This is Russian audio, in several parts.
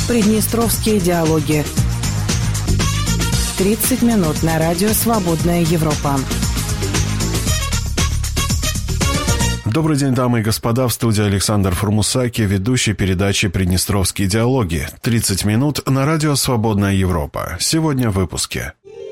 Приднестровские диалоги. 30 минут на радио «Свободная Европа». Добрый день, дамы и господа, в студии Александр Формусаки, ведущий передачи «Приднестровские диалоги». 30 минут на радио «Свободная Европа». Сегодня в выпуске.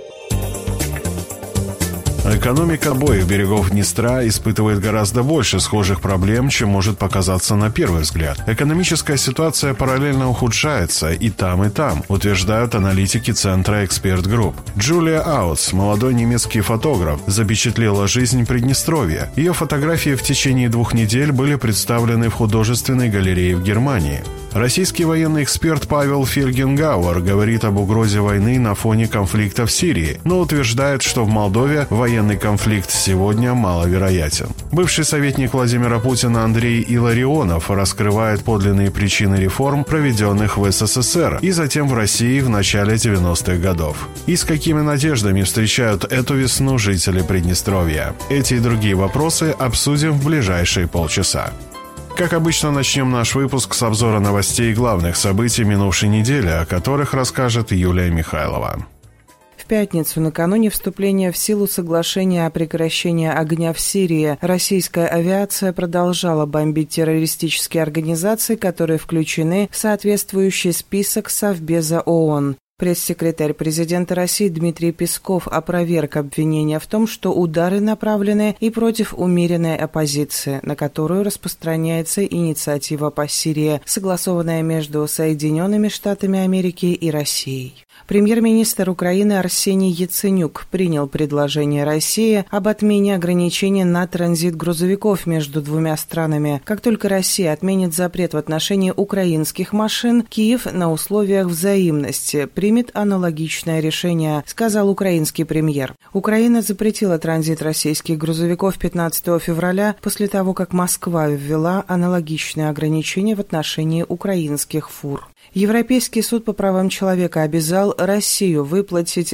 Экономика обоих берегов Днестра испытывает гораздо больше схожих проблем, чем может показаться на первый взгляд. Экономическая ситуация параллельно ухудшается и там, утверждают аналитики центра «Эксперт Групп». Джулия Аутс, молодой немецкий фотограф, запечатлела жизнь Приднестровья. Ее фотографии в течение 2 недель были представлены в художественной галерее в Германии. Российский военный эксперт Павел Фельгенгауэр говорит об угрозе войны на фоне конфликта в Сирии, но утверждает, что в Молдове военный конфликт сегодня маловероятен. Бывший советник Владимира Путина Андрей Илларионов раскрывает подлинные причины реформ, проведенных в СССР и затем в России в начале 90-х годов. И с какими надеждами встречают эту весну жители Приднестровья? Эти и другие вопросы обсудим в ближайшие полчаса. Как обычно, начнем наш выпуск с обзора новостей и главных событий минувшей недели, о которых расскажет Юлия Михайлова. В пятницу, накануне вступления в силу соглашения о прекращении огня в Сирии, российская авиация продолжала бомбить террористические организации, которые включены в соответствующий список Совбеза ООН. Пресс-секретарь президента России Дмитрий Песков опроверг обвинения в том, что удары направлены и против умеренной оппозиции, на которую распространяется инициатива по Сирии, согласованная между Соединенными Штатами Америки и Россией. Премьер-министр Украины Арсений Яценюк принял предложение России об отмене ограничений на транзит грузовиков между двумя странами. Как только Россия отменит запрет в отношении украинских машин, Киев на условиях взаимности примет аналогичное решение, сказал украинский премьер. Украина запретила транзит российских грузовиков 15 февраля после того, как Москва ввела аналогичные ограничения в отношении украинских фур. Европейский суд по правам человека обязал Россию выплатить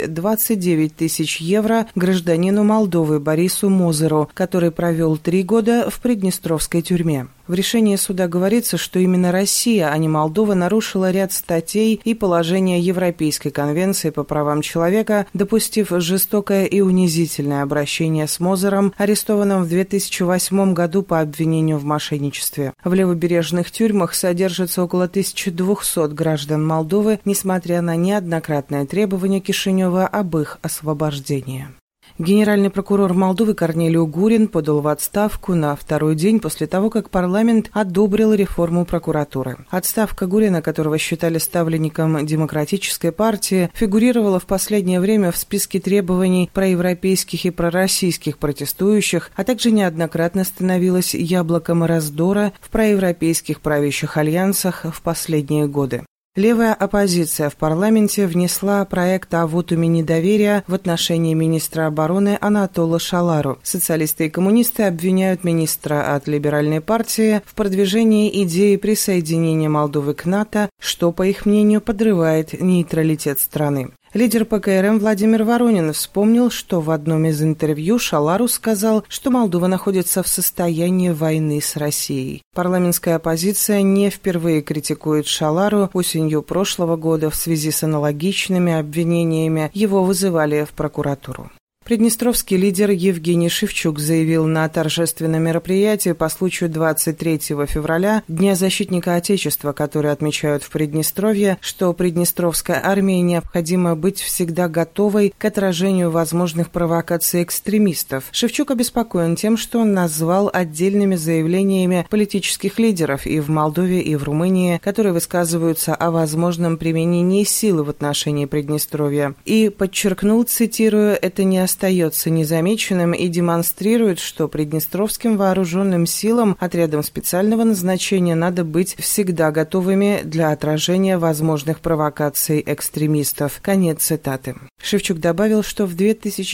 29 тысяч евро гражданину Молдовы Борису Мозеру, который провел 3 года в приднестровской тюрьме. В решении суда говорится, что именно Россия, а не Молдова, нарушила ряд статей и положения Европейской конвенции по правам человека, допустив жестокое и унизительное обращение с Мозером, арестованным в 2008 году по обвинению в мошенничестве. В левобережных тюрьмах содержится около 1200 граждан Молдовы, несмотря на неоднократное требование Кишинева об их освобождении. Генеральный прокурор Молдовы Корнелий Угурин подал в отставку на 2-й день после того, как парламент одобрил реформу прокуратуры. Отставка Гурина, которого считали ставленником Демократической партии, фигурировала в последнее время в списке требований проевропейских и пророссийских протестующих, а также неоднократно становилась яблоком раздора в проевропейских правящих альянсах в последние годы. Левая оппозиция в парламенте внесла проект о вотуме недоверия в отношении министра обороны Анатола Шалару. Социалисты и коммунисты обвиняют министра от либеральной партии в продвижении идеи присоединения Молдовы к НАТО, что, по их мнению, подрывает нейтралитет страны. Лидер ПКРМ Владимир Воронин вспомнил, что в одном из интервью Шалару сказал, что Молдова находится в состоянии войны с Россией. Парламентская оппозиция не впервые критикует Шалару. Осенью прошлого года в связи с аналогичными обвинениями его вызывали в прокуратуру. Приднестровский лидер Евгений Шевчук заявил на торжественном мероприятии по случаю 23 февраля, Дня защитника Отечества, который отмечают в Приднестровье, что Приднестровской армии необходимо быть всегда готовой к отражению возможных провокаций экстремистов. Шевчук обеспокоен тем, что он назвал отдельными заявлениями политических лидеров и в Молдове, и в Румынии, которые высказываются о возможном применении силы в отношении Приднестровья. И подчеркнул, цитирую, «это не остается незамеченным и демонстрирует, что приднестровским вооруженным силам, отрядам специального назначения, надо быть всегда готовыми для отражения возможных провокаций экстремистов». Конец цитаты. Шевчук добавил, что в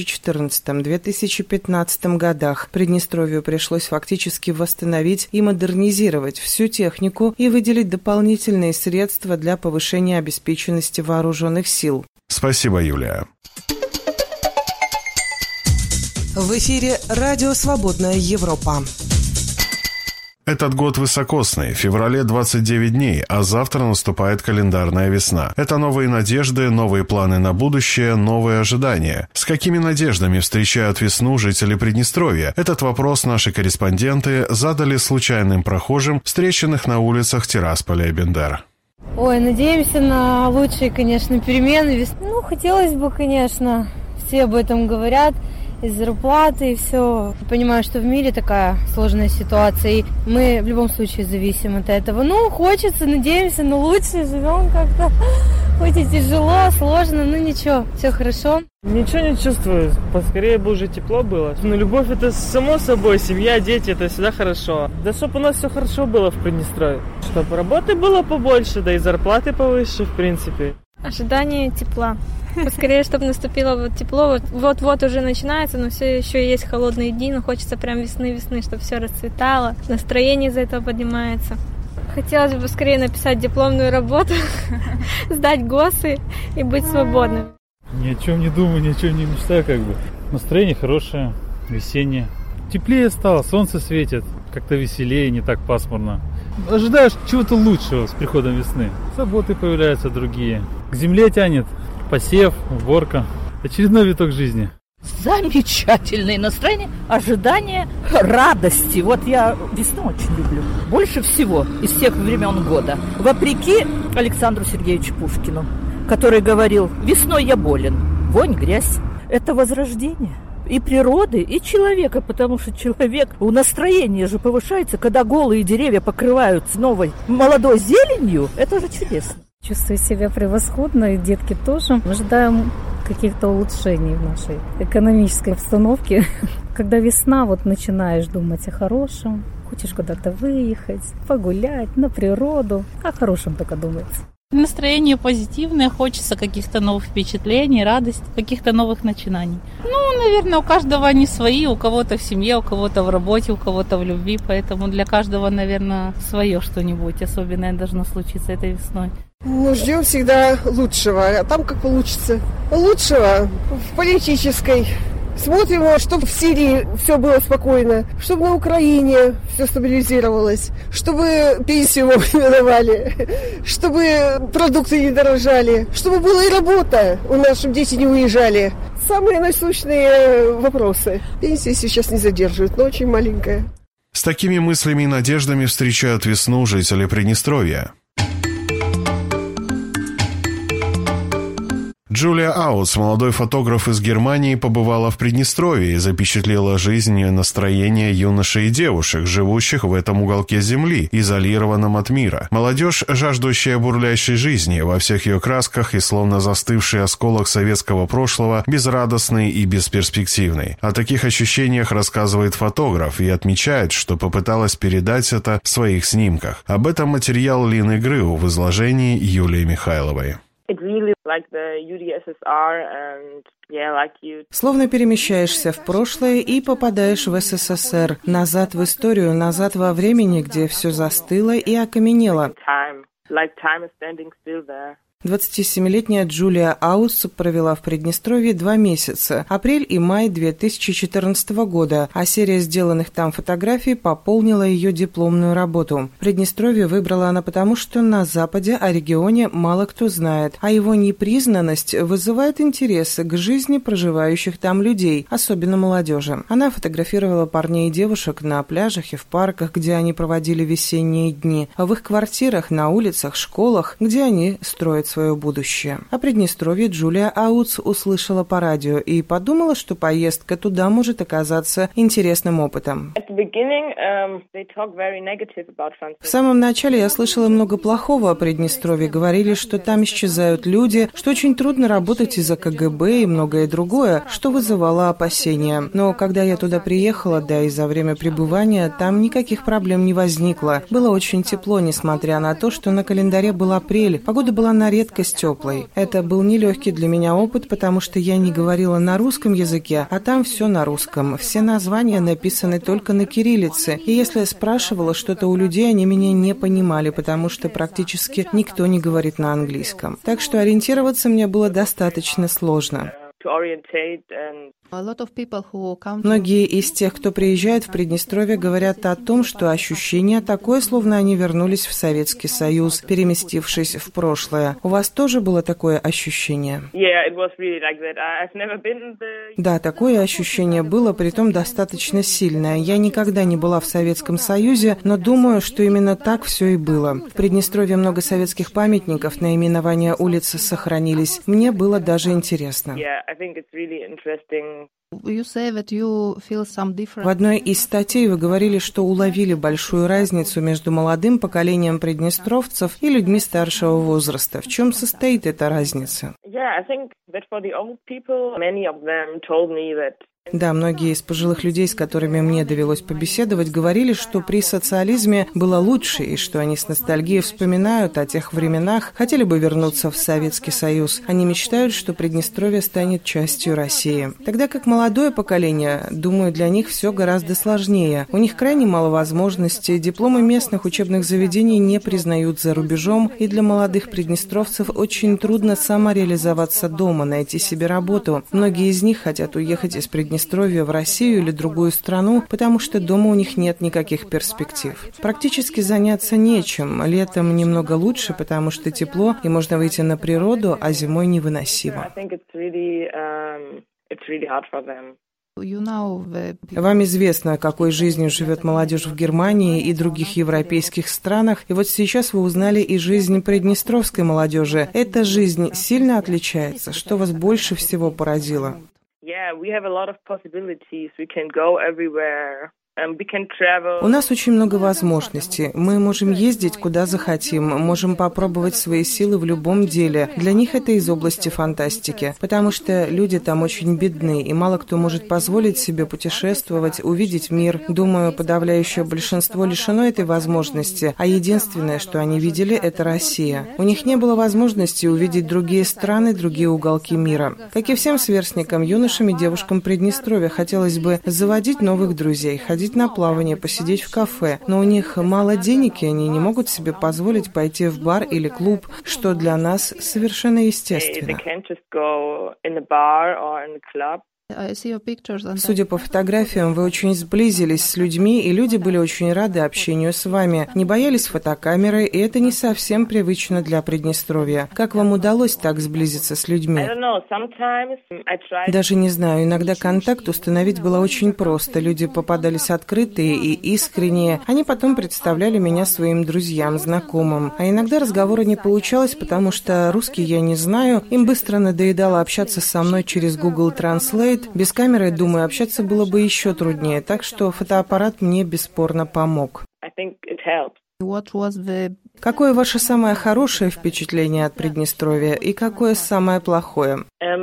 2014-2015 годах Приднестровью пришлось фактически восстановить и модернизировать всю технику и выделить дополнительные средства для повышения обеспеченности вооруженных сил. Спасибо, Юлия. В эфире радио «Свободная Европа». Этот год высокосный, в феврале 29 дней, а завтра наступает календарная весна. Это новые надежды, новые планы на будущее, новые ожидания. С какими надеждами встречают весну жители Приднестровья? Этот вопрос наши корреспонденты задали случайным прохожим, встреченных на улицах Тирасполя и Бендер. Ой, надеемся на лучшие, конечно, перемены. Хотелось бы, конечно, все об этом говорят. Из зарплаты и все. Понимаю, что в мире такая сложная ситуация, и мы в любом случае зависим от этого. Хочется, надеемся на лучшее, живем как-то. Хоть и тяжело, сложно, ничего, все хорошо. Ничего не чувствую, поскорее бы уже тепло было. Любовь это само собой, семья, дети, это всегда хорошо. Да чтобы у нас все хорошо было в Приднестровье. Чтобы работы было побольше, да и зарплаты повыше, в принципе. Ожидание тепла. Поскорее, чтобы наступило тепло. Вот-вот уже начинается, но все еще есть холодные дни, но хочется прям весны, чтобы все расцветало. Настроение из-за этого поднимается. Хотелось бы скорее написать дипломную работу, сдать ГОСы и быть свободным. Ни о чем не думаю, ни о чем не мечтаю, Настроение хорошее, весеннее. Теплее стало, солнце светит, как-то веселее, не так пасмурно. Ожидаешь чего-то лучшего с приходом весны. Заботы появляются другие. К земле тянет. Посев, уборка. Очередной виток жизни. Замечательное настроение, ожидание, радости. Я весну очень люблю. Больше всего из всех времен года. Вопреки Александру Сергеевичу Пушкину, который говорил: весной я болен, вонь, грязь. Это возрождение и природы, и человека, потому что человек, настроение же повышается, когда голые деревья покрываются новой молодой зеленью. Это же чудесно. Чувствую себя превосходно, и детки тоже. Ожидаем каких-то улучшений в нашей экономической обстановке. Когда весна, начинаешь думать о хорошем, хочешь куда-то выехать, погулять, на природу. О хорошем только думается. Настроение позитивное, хочется каких-то новых впечатлений, радости, каких-то новых начинаний. Наверное, у каждого они свои, у кого-то в семье, у кого-то в работе, у кого-то в любви, поэтому для каждого, наверное, свое что-нибудь особенное должно случиться этой весной. Ждем всегда лучшего, а там как получится. Лучшего в политической. Смотрим, чтобы в Сирии все было спокойно, чтобы на Украине все стабилизировалось, чтобы пенсию вовремя давали, чтобы продукты не дорожали, чтобы была и работа у нас, чтобы дети не уезжали. Самые насущные вопросы. Пенсия сейчас не задерживает, но очень маленькая. С такими мыслями и надеждами встречают весну жители Приднестровья. Джулия Аутс, молодой фотограф из Германии, побывала в Приднестровье и запечатлела жизнь и настроение юношей и девушек, живущих в этом уголке земли, изолированном от мира. Молодежь, жаждущая бурлящей жизни во всех ее красках и словно застывший осколок советского прошлого, безрадостный и бесперспективный. О таких ощущениях рассказывает фотограф и отмечает, что попыталась передать это в своих снимках. Об этом материал Лины Грыу в изложении Юлии Михайловой. Словно перемещаешься в прошлое и попадаешь в СССР, назад в историю, назад во времени, где все застыло и окаменело. 27-летняя Джулия Аутс провела в Приднестровье 2 месяца, апрель и май 2014 года, а серия сделанных там фотографий пополнила ее дипломную работу. Приднестровье выбрала она потому, что на Западе о регионе мало кто знает, а его непризнанность вызывает интересы к жизни проживающих там людей, особенно молодежи. Она фотографировала парней и девушек на пляжах и в парках, где они проводили весенние дни, в их квартирах, на улицах, школах, где они строят свое будущее. О Приднестровье Джулия Аутс услышала по радио и подумала, что поездка туда может оказаться интересным опытом. В самом начале я слышала много плохого о Приднестровье. Говорили, что там исчезают люди, что очень трудно работать из-за КГБ и многое другое, что вызывало опасения. Но когда я туда приехала, да и за время пребывания, там никаких проблем не возникло. Было очень тепло, несмотря на то, что на календаре был апрель. Погода была на редкость теплой. Это был нелегкий для меня опыт, потому что я не говорила на русском языке, а там все на русском. Все названия написаны только на кириллице. И если я спрашивала что-то у людей, они меня не понимали, потому что практически никто не говорит на английском. Так что ориентироваться мне было достаточно сложно. Многие из тех, кто приезжает в Приднестровье, говорят о том, что ощущение такое, словно они вернулись в Советский Союз, переместившись в прошлое. У вас тоже было такое ощущение? Да, такое ощущение было, притом достаточно сильное. Я никогда не была в Советском Союзе, но думаю, что именно так все и было. В Приднестровье много советских памятников, наименования улиц сохранились. Мне было даже интересно. В одной из статей вы говорили, что уловили большую разницу между молодым поколением приднестровцев и людьми старшего возраста. В чем состоит эта разница? Да, многие из пожилых людей, с которыми мне довелось побеседовать, говорили, что при социализме было лучше, и что они с ностальгией вспоминают о тех временах, хотели бы вернуться в Советский Союз. Они мечтают, что Приднестровье станет частью России. Тогда как молодое поколение, думаю, для них все гораздо сложнее. У них крайне мало возможностей, дипломы местных учебных заведений не признают за рубежом, и для молодых приднестровцев очень трудно самореализоваться дома, найти себе работу. Многие из них хотят уехать из Приднестровья в Россию или другую страну, потому что дома у них нет никаких перспектив. Практически заняться нечем. Летом немного лучше, потому что тепло и можно выйти на природу, а зимой невыносимо. Вам известно, какой жизнью живет молодежь в Германии и других европейских странах, и вот сейчас вы узнали и жизнь приднестровской молодежи. Эта жизнь сильно отличается. Что вас больше всего поразило? У нас очень много возможностей. Мы можем ездить куда захотим, можем попробовать свои силы в любом деле. Для них это из области фантастики, потому что люди там очень бедны, и мало кто может позволить себе путешествовать, увидеть мир. Думаю, подавляющее большинство лишено этой возможности, а единственное, что они видели, это Россия. У них не было возможности увидеть другие страны, другие уголки мира. Как и всем сверстникам, юношам и девушкам Приднестровья хотелось бы заводить новых друзей, ходить на плавание, посидеть в кафе, но у них мало денег, и они не могут себе позволить пойти в бар или клуб, что для нас совершенно естественно. Судя по фотографиям, вы очень сблизились с людьми, и люди были очень рады общению с вами. Не боялись фотокамеры, и это не совсем привычно для Приднестровья. Как вам удалось так сблизиться с людьми? Даже не знаю, иногда контакт установить было очень просто. Люди попадались открытые и искренние. Они потом представляли меня своим друзьям, знакомым. А иногда разговора не получалось, потому что русский я не знаю. Им быстро надоедало общаться со мной через Google Translate. Без камеры, думаю, общаться было бы еще труднее, так что фотоаппарат мне бесспорно помог. Какое ваше самое хорошее впечатление от Приднестровья и какое самое плохое?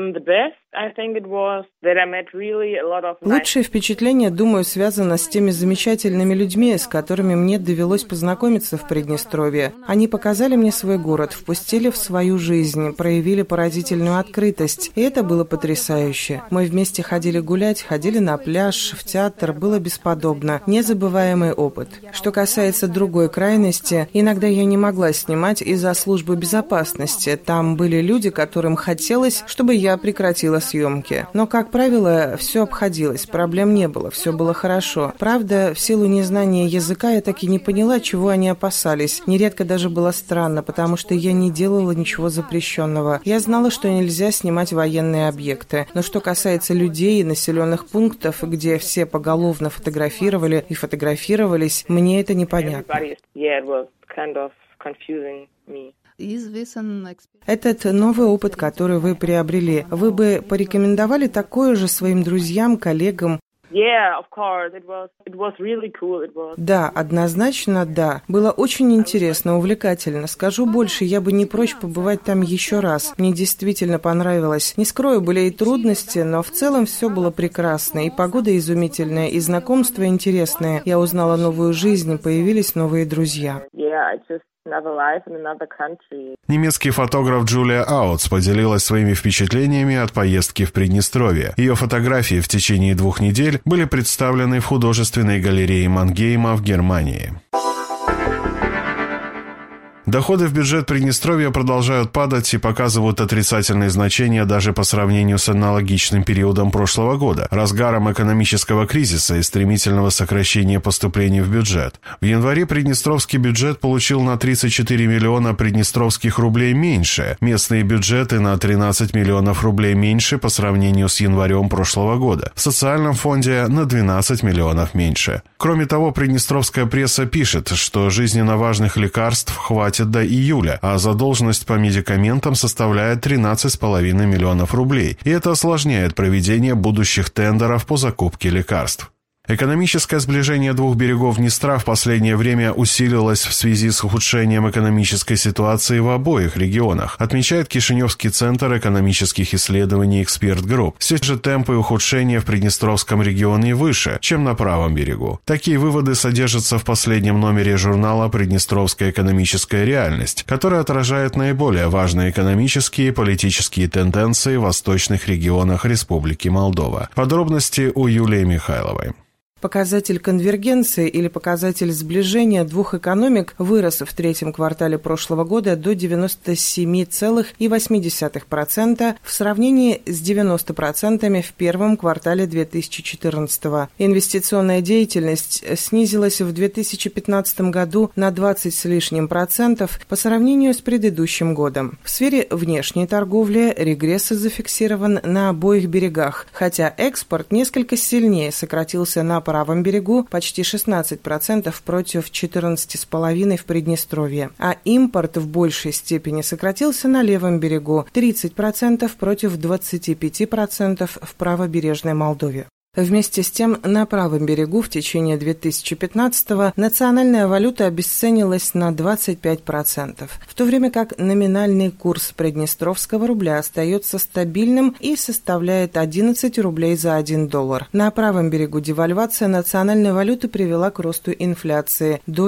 Лучшее впечатление, думаю, связано с теми замечательными людьми, с которыми мне довелось познакомиться в Приднестровье. Они показали мне свой город, впустили в свою жизнь, проявили поразительную открытость, и это было потрясающе. Мы вместе ходили гулять, ходили на пляж, в театр, было бесподобно. Незабываемый опыт. Что касается другой крайности, иногда я не могла снимать из-за службы безопасности. Там были люди, которым хотелось, чтобы я прекратила съемки. Но, как правило, все обходилось, проблем не было, все было хорошо. Правда, в силу незнания языка я так и не поняла, чего они опасались. Нередко даже было странно, потому что я не делала ничего запрещенного. Я знала, что нельзя снимать военные объекты. Но что касается людей и населенных пунктов, где все поголовно фотографировали и фотографировались, мне это непонятно. Этот новый опыт, который вы приобрели, вы бы порекомендовали такое же своим друзьям, коллегам? Да, однозначно да. Было очень интересно, увлекательно. Скажу больше, я бы не прочь побывать там еще раз. Мне действительно понравилось. Не скрою, были и трудности, но в целом все было прекрасно. И погода изумительная, и знакомства интересные. Я узнала новую жизнь, появились новые друзья. Немецкий фотограф Джулия Аутс поделилась своими впечатлениями от поездки в Приднестровье. Ее фотографии в течение 2 недель были представлены в художественной галерее Мангейма в Германии. Доходы в бюджет Приднестровья продолжают падать и показывают отрицательные значения даже по сравнению с аналогичным периодом прошлого года, разгаром экономического кризиса и стремительного сокращения поступлений в бюджет. В январе приднестровский бюджет получил на 34 миллиона приднестровских рублей меньше, местные бюджеты на 13 миллионов рублей меньше по сравнению с январем прошлого года. В социальном фонде на 12 миллионов меньше. Кроме того, приднестровская пресса пишет, что жизненно важных лекарств хватит до июля, а задолженность по медикаментам составляет 13,5 миллионов рублей, и это осложняет проведение будущих тендеров по закупке лекарств. Экономическое сближение двух берегов Днестра в последнее время усилилось в связи с ухудшением экономической ситуации в обоих регионах, отмечает Кишиневский центр экономических исследований «Эксперт Групп». Все же темпы ухудшения в Приднестровском регионе выше, чем на правом берегу. Такие выводы содержатся в последнем номере журнала «Приднестровская экономическая реальность», который отражает наиболее важные экономические и политические тенденции в восточных регионах Республики Молдова. Подробности у Юлии Михайловой. Показатель конвергенции или показатель сближения двух экономик вырос в третьем квартале прошлого года до 97,8% в сравнении с 90% в первом квартале 2014 года. Инвестиционная деятельность снизилась в 2015 году на 20 с лишним процентов по сравнению с предыдущим годом. В сфере внешней торговли регресс зафиксирован на обоих берегах, хотя экспорт несколько сильнее сократился на правом берегу почти 16% против 14,5% в Приднестровье, а импорт в большей степени сократился на левом берегу 30% против 25% в правобережной Молдове. Вместе с тем, на правом берегу в течение 2015-го национальная валюта обесценилась на 25%, в то время как номинальный курс приднестровского рубля остается стабильным и составляет 11 рублей за $1. На правом берегу девальвация национальной валюты привела к росту инфляции до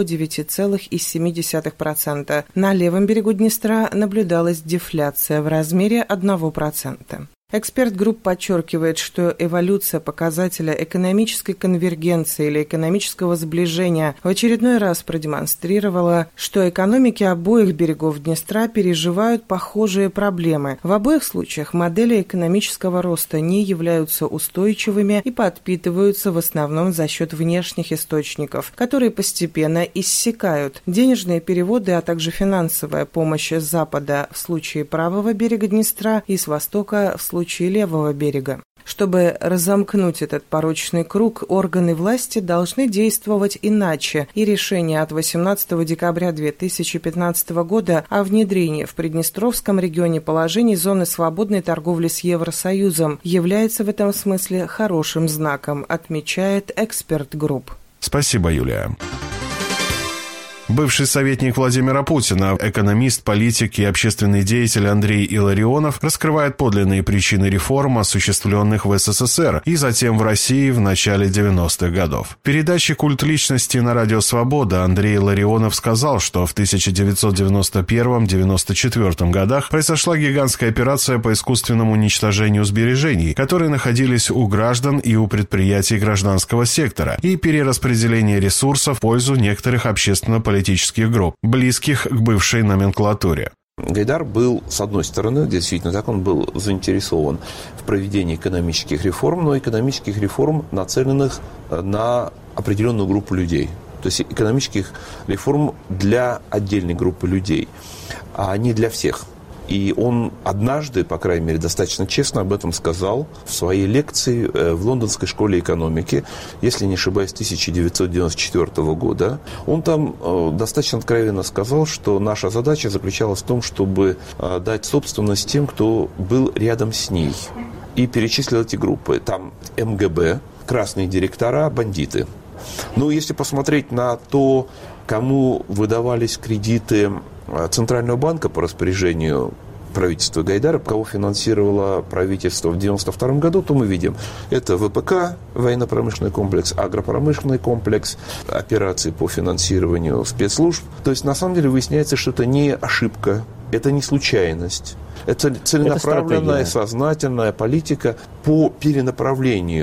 9,7%. На левом берегу Днестра наблюдалась дефляция в размере 1%. Эксперт Групп подчеркивает, что эволюция показателя экономической конвергенции или экономического сближения в очередной раз продемонстрировала, что экономики обоих берегов Днестра переживают похожие проблемы. В обоих случаях модели экономического роста не являются устойчивыми и подпитываются в основном за счет внешних источников, которые постепенно иссякают. Денежные переводы, а также финансовая помощь с запада в случае правого берега Днестра и с востока в случае левого берега. Чтобы разомкнуть этот порочный круг, органы власти должны действовать иначе, и решение от 18 декабря 2015 года о внедрении в Приднестровском регионе положений зоны свободной торговли с Евросоюзом является в этом смысле хорошим знаком, отмечает Эксперт Групп. Спасибо, Юлия. Бывший советник Владимира Путина, экономист, политик и общественный деятель Андрей Илларионов раскрывает подлинные причины реформ, осуществленных в СССР и затем в России в начале 90-х годов. В передаче «Культ личности» на радио «Свобода» Андрей Илларионов сказал, что в 1991-1994 годах произошла гигантская операция по искусственному уничтожению сбережений, которые находились у граждан и у предприятий гражданского сектора, и перераспределение ресурсов в пользу некоторых общественно-политических групп, близких к бывшей номенклатуре. Гайдар был, с одной стороны, действительно так, он был заинтересован в проведении экономических реформ, но экономических реформ, нацеленных на определенную группу людей. То есть экономических реформ для отдельной группы людей, а не для всех. И он однажды, по крайней мере, достаточно честно об этом сказал в своей лекции в Лондонской школе экономики, если не ошибаюсь, 1994 года. Он там достаточно откровенно сказал, что наша задача заключалась в том, чтобы дать собственность тем, кто был рядом с ней. И перечислил эти группы. Там МГБ, красные директора, бандиты. Ну, если посмотреть на то, кому выдавались кредиты Центрального банка по распоряжению правительства Гайдара, кого финансировало правительство в 1992 году, то мы видим, это ВПК, военно-промышленный комплекс, агропромышленный комплекс, операции по финансированию спецслужб. То есть, на самом деле, выясняется, что это не ошибка, это не случайность. Это целенаправленная, сознательная политика по перенаправлению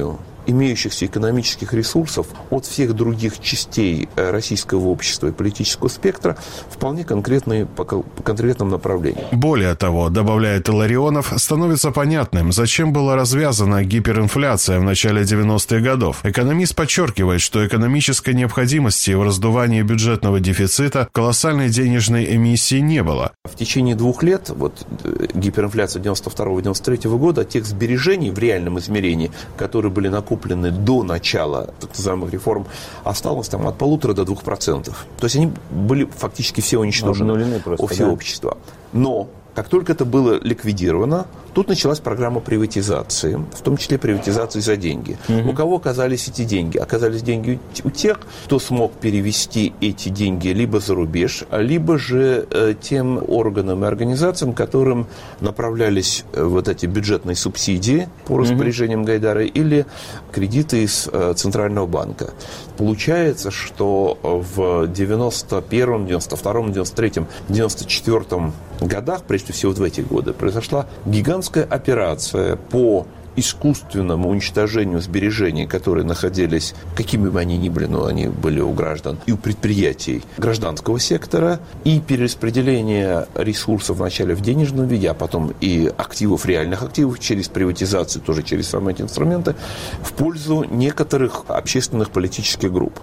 имеющихся экономических ресурсов от всех других частей российского общества и политического спектра вполне конкретные по конкретным направлениям. Более того, добавляет Илларионов, становится понятным, зачем была развязана гиперинфляция в начале 90-х годов. Экономист подчеркивает, что экономической необходимости в раздувании бюджетного дефицита колоссальной денежной эмиссии не было. В течение 2 лет, гиперинфляция 92-93 года, тех сбережений в реальном измерении, которые были накоплены до начала так называемых реформ, осталось от 1,5% до 2%. То есть они были фактически все уничтожены у всего общества. Но как только это было ликвидировано, тут началась программа приватизации, в том числе приватизации за деньги. У кого оказались эти деньги? Оказались деньги у тех, кто смог перевести эти деньги либо за рубеж, либо же тем органам и организациям, которым направлялись эти бюджетные субсидии по распоряжениям Гайдара или кредиты из Центрального банка. Получается, что в 91-м, 92-м, 93-м, 94-м годах, прежде всего в эти годы, произошла гигантская операция по искусственному уничтожению сбережений, которые находились, какими бы они ни были, но они были у граждан, и у предприятий гражданского сектора, и перераспределение ресурсов вначале в денежном виде, а потом и активов, реальных активов, через приватизацию, тоже через самые эти инструменты, в пользу некоторых общественных политических групп.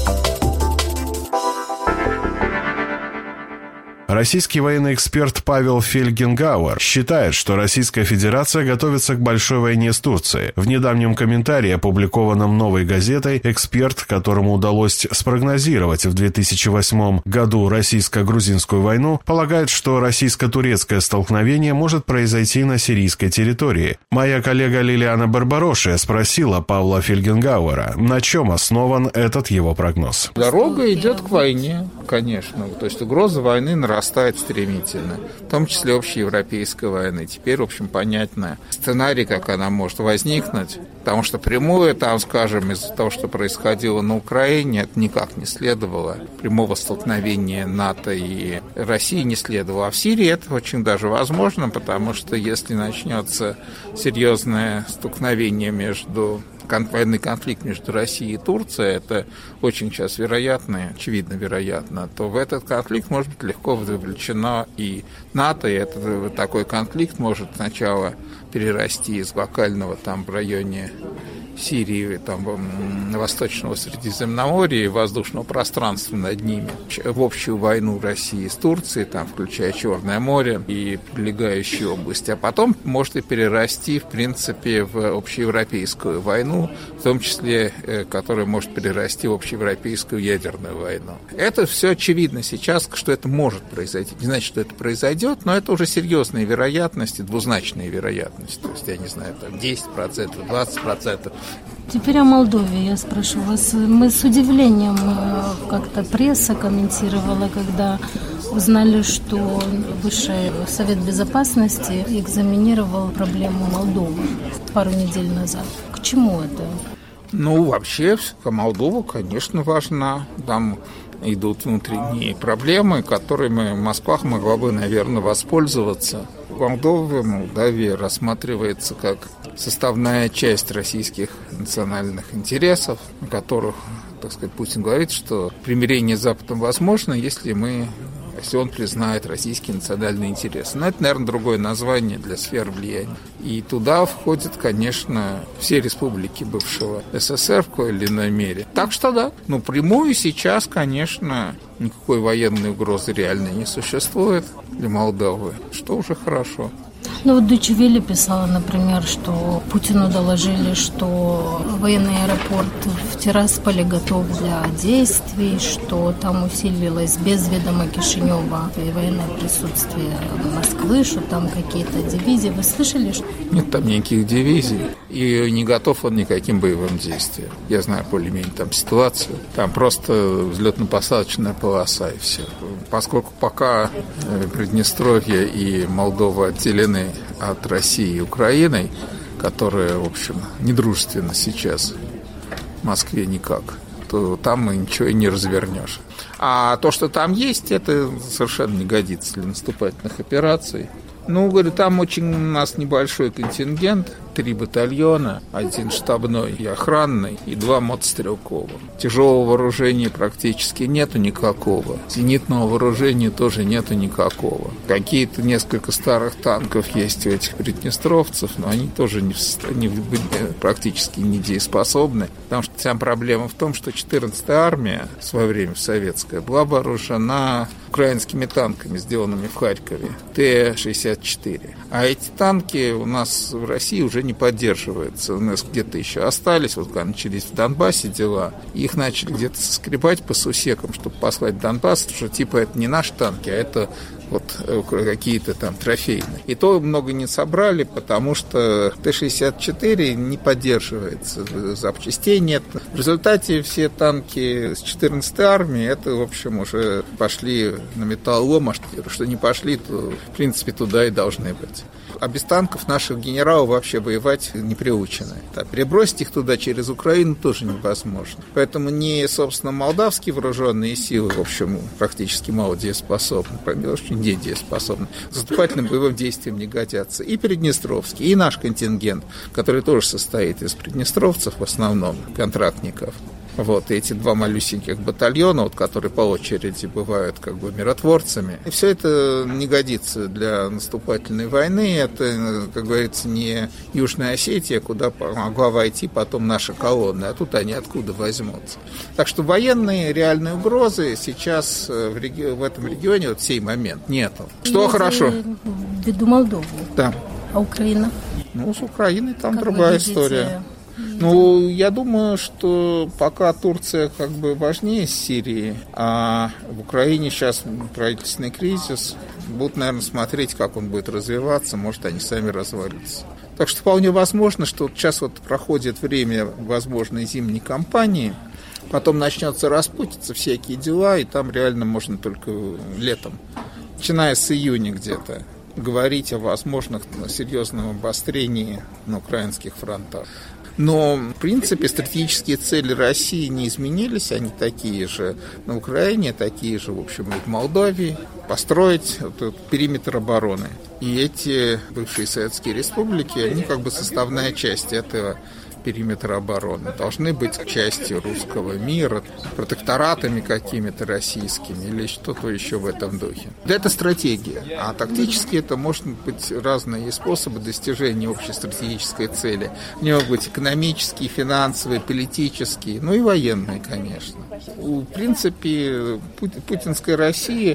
Российский военный эксперт Павел Фельгенгауэр считает, что Российская Федерация готовится к большой войне с Турцией. В недавнем комментарии, опубликованном «Новой газетой», эксперт, которому удалось спрогнозировать в 2008 году российско-грузинскую войну, полагает, что российско-турецкое столкновение может произойти на сирийской территории. Моя коллега Лилиана Барбарошия спросила Павла Фельгенгауэра, на чем основан этот его прогноз. Дорога идет к войне, конечно. То есть угроза войны нарастает стремительно, в том числе общеевропейской войны. Теперь, в общем, понятно сценарий, как она может возникнуть, потому что прямое, скажем, из-за того, что происходило на Украине, это никак не следовало. Прямого столкновения НАТО и России не следовало. А в Сирии это очень даже возможно, потому что если начнется серьезное столкновение военный конфликт между Россией и Турцией, это очень сейчас вероятно, очевидно вероятно, то в этот конфликт может быть легко вовлечено и НАТО, и такой конфликт может сначала перерасти из локального в районе Сирии, Восточного Средиземноморья и воздушного пространства над ними, в общую войну России с Турцией, включая Черное море и прилегающие области, а потом может и перерасти, в принципе, в общеевропейскую войну, в том числе, которая может перерасти в общеевропейскую ядерную войну. Это все очевидно сейчас, что это может произойти. Не значит, что это произойдет, но это уже серьезные вероятности, двузначные вероятности. То есть, я не знаю, 10%, 20%. Теперь о Молдове я спрошу вас. Мы с удивлением, как-то пресса комментировала, когда узнали, что Высший Совет Безопасности экзаменировал проблему Молдовы пару недель назад. К чему это? Вообще, Молдова, конечно, важна. Там идут внутренние проблемы, которыми Москва могла бы, наверное, воспользоваться. Молдавия рассматривается как составная часть российских национальных интересов, о которых, Путин говорит, что примирение с Западом возможно, если он признает российские национальные интересы. Но это, наверное, другое название для сфер влияния. И туда входят, конечно, все республики бывшего СССР в какой или иной мере. Так что да, прямую сейчас, конечно, никакой военной угрозы реально не существует для Молдовы, что уже хорошо. Deutsche Welle писала, например, что Путину доложили, что военный аэропорт в Тирасполе готов для действий, что там усилилось без ведома Кишинева и военное присутствие Москвы, что там какие-то дивизии. Вы слышали? Нет там никаких дивизий, и не готов он никаким боевым действиям. Я знаю более-менее ситуацию. Там просто взлетно-посадочная полоса и все. Поскольку пока Приднестровье и Молдова отделены от России и Украины, которая, в общем, недружественна сейчас Москве никак, то там ничего и не развернешь. А то, что там есть, это совершенно не годится для наступательных операций. Ну, говорю, там очень у нас небольшой контингент, 3 батальона, 1 штабной и охранный, и 2 мотострелковых. Тяжелого вооружения практически нету никакого. Зенитного вооружения тоже нету никакого. Какие-то несколько старых танков есть у этих приднестровцев, но они тоже практически недееспособны. Потому что вся проблема в том, что 14-я армия в свое время советская была вооружена украинскими танками, сделанными в Харькове, Т-64. А эти танки у нас в России уже не поддерживаются. У нас где-то еще остались, вот когда начались в Донбассе дела, их начали где-то соскребать по сусекам, чтобы послать в Донбасс, что типа это не наши танки, а это вот какие-то там трофейные. И то много не собрали, потому что Т-64 не поддерживается, запчастей нет. В результате все танки с 14-й армии, это, в общем, уже пошли на металлолом, а что не пошли, то, в принципе, туда и должны быть. А без танков наших генералов вообще воевать не приучены. Да, перебросить их туда через Украину тоже невозможно. Поэтому собственно, молдавские вооруженные силы, в общем, практически мало дееспособны, очень недееспособны. Заступательным боевым действиям не годятся. И приднестровские, и наш контингент, который тоже состоит из приднестровцев в основном, контрактников. Вот эти 2 малюсеньких батальона, вот, которые по очереди бывают как бы миротворцами. И все это не годится для наступательной войны. Это, как говорится, не Южная Осетия, куда могла войти потом наша колонна, а тут они откуда возьмутся. Так что военные реальные угрозы сейчас в этом регионе вот в сей момент нету. Что хорошо? Ввиду Молдову. Да. А Украина? Ну, с Украиной там как другая история. Ну, я думаю, что пока Турция как бы важнее Сирии, а в Украине сейчас правительственный кризис, будут, наверное, смотреть, как он будет развиваться, может, они сами развалятся. Так что вполне возможно, что вот сейчас вот проходит время возможной зимней кампании, потом начнется распутиться всякие дела, и там реально можно только летом, начиная с июня где-то, говорить о возможных серьезном обострении на украинских фронтах. Но, в принципе, стратегические цели России не изменились, они такие же на Украине, такие же, в общем, и в Молдове, построить этот периметр обороны. И эти бывшие советские республики, они как бы составная часть этого периметра обороны, должны быть частью русского мира, протекторатами какими-то российскими или что-то еще в этом духе. Это стратегия, а тактически это может быть разные способы достижения общей стратегической цели. Они могут быть экономические, финансовые, политические, ну и военные, конечно. В принципе, путинская Россия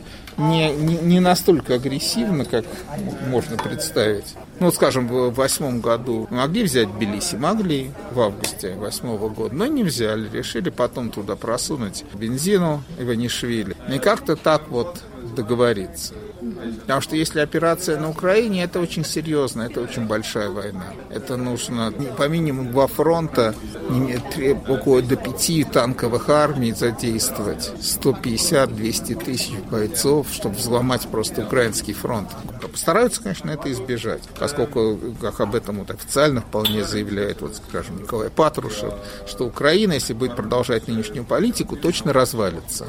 не настолько агрессивна, как можно представить. Ну, скажем, в 2008 году могли взять Тбилиси? Могли в августе 2008 года, но не взяли. Решили потом туда просунуть Бензину Иванишвили. И как-то так вот договориться. Потому что если операция на Украине, это очень серьезно, это очень большая война. Это нужно по минимуму 2 фронта, около до 5 танковых армий задействовать, 150-200 тысяч бойцов, чтобы взломать просто украинский фронт. Постараются, конечно, это избежать, поскольку, как об этом вот официально вполне заявляет, вот, скажем, Николай Патрушев, что Украина, если будет продолжать нынешнюю политику, точно развалится.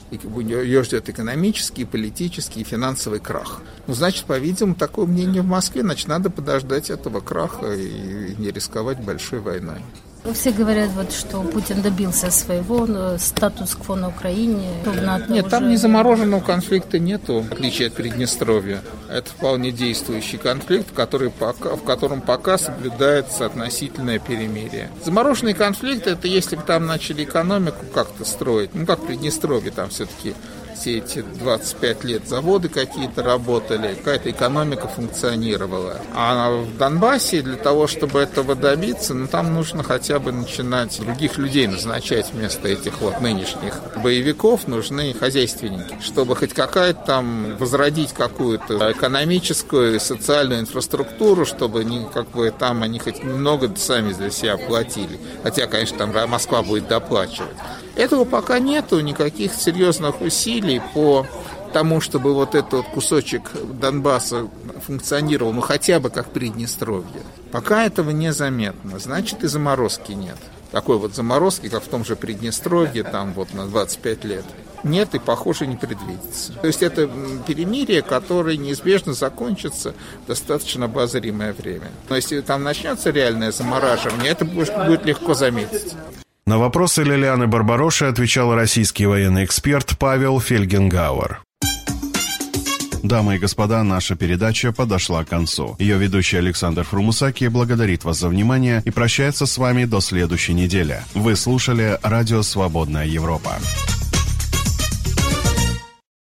Ее ждет экономический, политический и финансовый крах. Ну, значит, по-видимому, такое мнение в Москве, значит, надо подождать этого краха и не рисковать большой войной. Все говорят, вот, что Путин добился своего, статус-кво на Украине. Нет, там не замороженного конфликта нету, в отличие от Приднестровья. Это вполне действующий конфликт, в котором пока соблюдается относительное перемирие. Замороженный конфликт — это если бы там начали экономику как-то строить, ну, как в Приднестровье, там все-таки все эти 25 лет заводы какие-то работали, какая-то экономика функционировала. А в Донбассе для того, чтобы этого добиться, ну, там нужно хотя бы начинать других людей назначать вместо этих вот нынешних боевиков, нужны хозяйственники, чтобы хоть какая-то там возродить какую-то экономическую и социальную инфраструктуру, чтобы они, как бы, там они хоть немного сами для себя платили. Хотя, конечно, там Москва будет доплачивать. Этого пока нету, никаких серьезных усилий по тому, чтобы вот этот вот кусочек Донбасса функционировал, ну, хотя бы как Приднестровье. Пока этого незаметно, значит, и заморозки нет. Такой вот заморозки, как в том же Приднестровье, там вот на 25 лет. нет и, похоже, не предвидится. То есть это перемирие, которое неизбежно закончится в достаточно обозримое время. Но если там начнется реальное замораживание, это будет легко заметить. На вопросы Лилианы Барбароши отвечал российский военный эксперт Павел Фельгенгауэр. Дамы и господа, наша передача подошла к концу. Ее ведущий Александр Фрумусаки благодарит вас за внимание и прощается с вами до следующей недели. Вы слушали Радио «Свободная Европа».